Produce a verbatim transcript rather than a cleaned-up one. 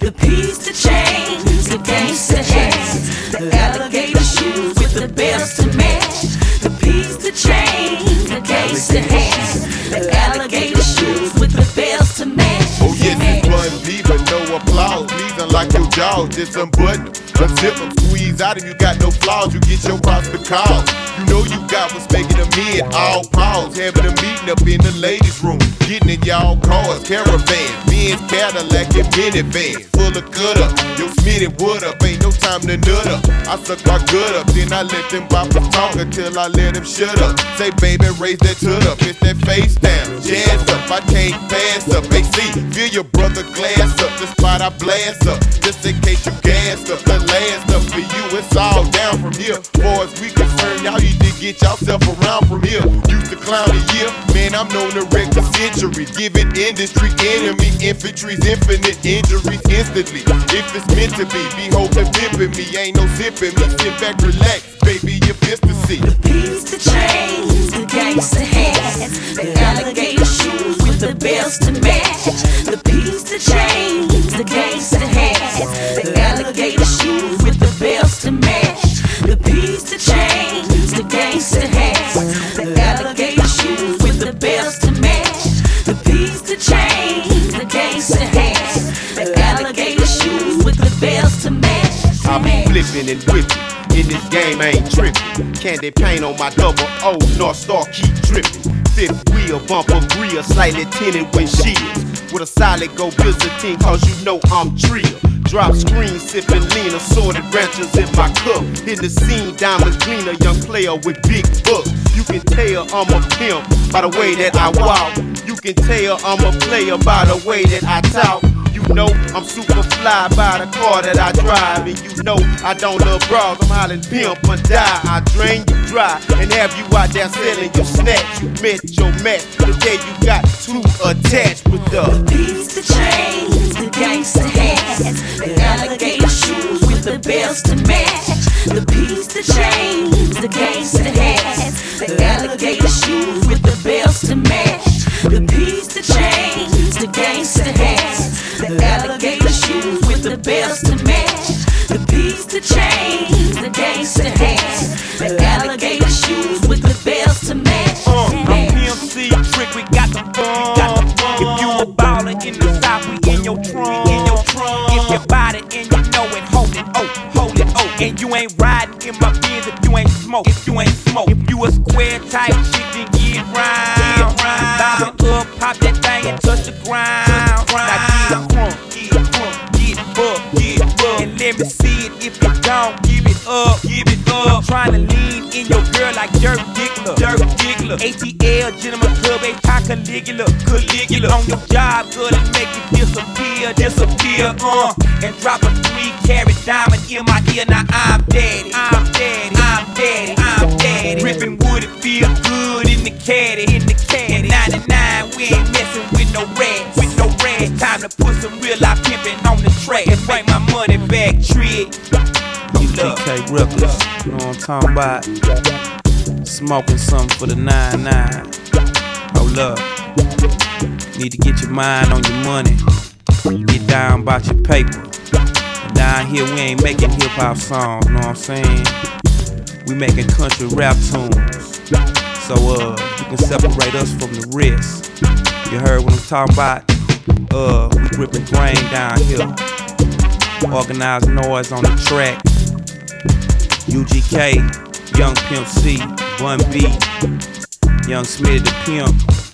the piece to change, the gangsta hats, the alligator shoes with the belts to match. The piece to change, the gangsta hats, the alligator shoes with the belts to match. Oh yes, it's Bun B, but no applause. Please unlock your jaws, just unbutton, unzip them, squeeze out if you got no flaws. You get your props to call. You know you got what's making them in all pause. Having a meeting up in the ladies' room, getting in y'all cars, caravan, Benz, Cadillac, and minivan, full of gutter. Yo, Smitty, what up? Ain't no time to nut up. I suck my gut up, then I let them boppers talk until I let them shut up. Say, baby, raise that tut up, it's that face down, jazz up. I can't pass up. Hey, see, fill your brother glass up, the spot I blast up, just in case you gassed up. The last up for you, it's all down from here. Far as we concerned, y'all need to get yourself around from here. Used to clown a year, man, I'm known to wreck the century. Give it industry, enemy, infantry's infinite injuries instantly. If it's meant to be, behold the pimpin' me, ain't no zipping me. Sit back, relax, baby, your fist to see. The piece to change, the gangsta hats, the alligator shoes with the belts to match. The piece to change, the gangsta hats, the alligator shoes with the belts to match. The piece to change, the gangsta hats, the alligator shoes with the belts to match. The piece to change, the gangsta hats, the alligator shoes with the belts to match. I be flipping and whipping. In this game, I ain't tripping. Candy paint on my double O, North Star keep dripping. Fifth wheel, bumper grill, slightly tinted windshields. With a solid go visiting, cause you know I'm trill. Drop screen, sipping lean, assorted ranchers in my cup. In the scene, diamonds green, a young player with big bucks. You can tell I'm a pimp by the way that I walk. You can tell I'm a player by the way that I talk. You know I'm super fly by the car that I drive. And you know I don't love bras, I'm hollering pimp and die. I drain you dry and have you out there selling your snacks. You met your match, today you got two attached with the piece to change, the gangsta hats, the alligator shoes with the belts to match. The piece to change, the gangsta hats, the alligator shoes with the belts to match. The piece to change, the gangsta hats, the alligator shoes with the belts to match. The piece to change, the gangsta hats, the alligator shoes with the belts to match. Uh, I'm P M C Trick, we got the fun. If you a baller in the south, we in your trunk. In your trunk. If you body and you know it, hold it, oh, hold it, oh. And you ain't riding in my Benz if you ain't smoke. If you ain't smoke. If you a square type chick, then get round. Get round. Bounce it up, pop that thing and touch the ground. Touch the ground. Now get crunk, get crunk, get buck, get buck. And let me see it if you don't. Give it up, give it up. I'm trying to lean in your girl like Dirk Diggler. Dirk Diggler. A T L, Gentleman Club, A T Caligula. Caligula. On your job, good and make it disappear, disappear, uh. And drop a three carat diamond in my ear, now I'm daddy. I'm daddy, I'm daddy, I'm daddy. Rippin' wood, it feel good in the caddy, in the caddy. ninety-nine, we ain't messing with no rats, with no rats. Time to put some real life pimpin' on the track and bring my money back, trick. T K Records, you know what I'm talking about? Smoking something for the nine nine. Hold up. Need to get your mind on your money. Get down about your paper. And down here we ain't making hip hop songs, know what I'm saying? We making country rap tunes. So uh, you can separate us from the rest. You heard what I'm talking about? Uh, we gripping grain down here. Organized noise on the track. U G K, Young Pimp C, Bun B, Young Smitty the Pimp.